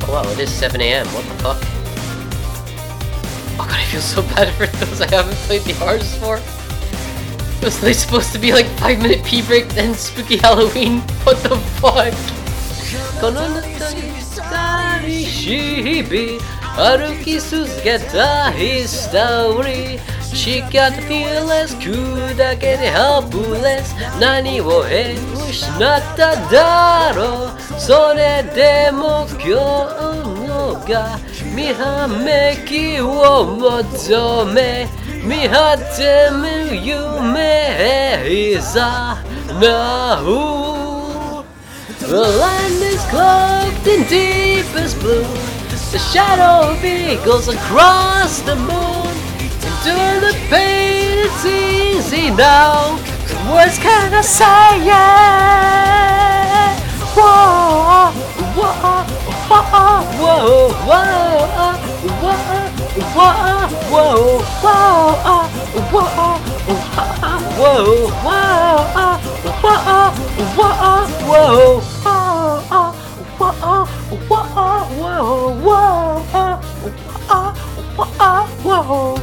Wow, it is 7 AM. What the fuck? Oh god, I feel so bad for those I haven't played the Rs for. Was they supposed to be like 5-minute pee break, then spooky Halloween? What the fuck? この中に二人日々歩き続けたヒストリー誓ったフィーレス砕けてハープレス何を失っただろうそれでも今日のが見はめきを求め見張ってみる夢いざなおThe land is cloaked in deepest blue. The shadow of eagles across the moon. Into the pain it's easy now. Words can I say yeah. Whoa, whoa, whoa, whoa, whoa, whoa, whoa, whoa.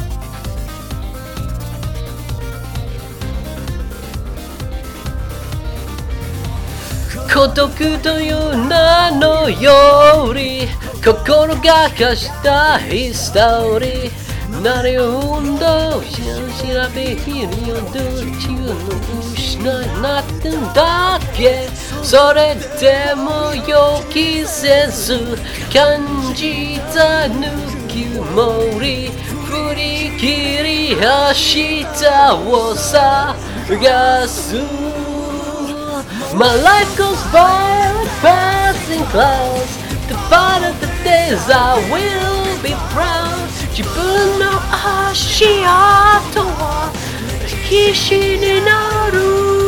孤独という名のより心が貸したヒストリー何を運動し調べきりをどっちの失いなってんだっけそれでも予期せず感じたぬきもり振り切り明日を探すMy life goes by like passing clouds The part of the days I will be proud 自分の足跡は必死になる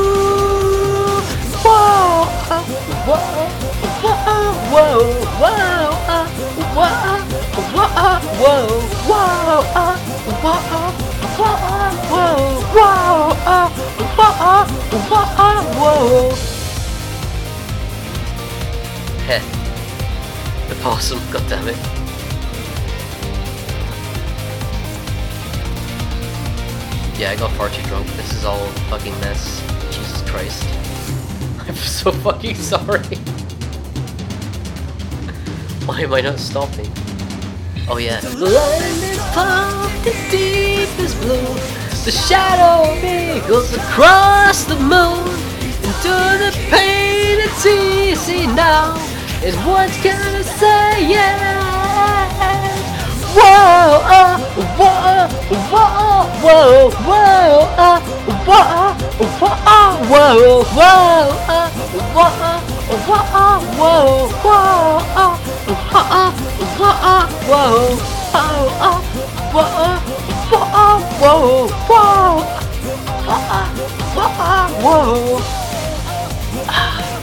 Whoa, whoa, whoa, whoa, whoa Heh. The possum, goddammit. Yeah, I got far too drunk. This is all a fucking mess. Jesus Christ. I'm so fucking sorry. Why am I not stopping? Oh yeah. The land is cloaked in deepest blue. The shadow of eagles across the moon. Into the pain it's easy now. And what can I say? Yeah. Whoa, whoa, whoa, whoa, whoa, whoa, whoa, whoa, whoa, whoa.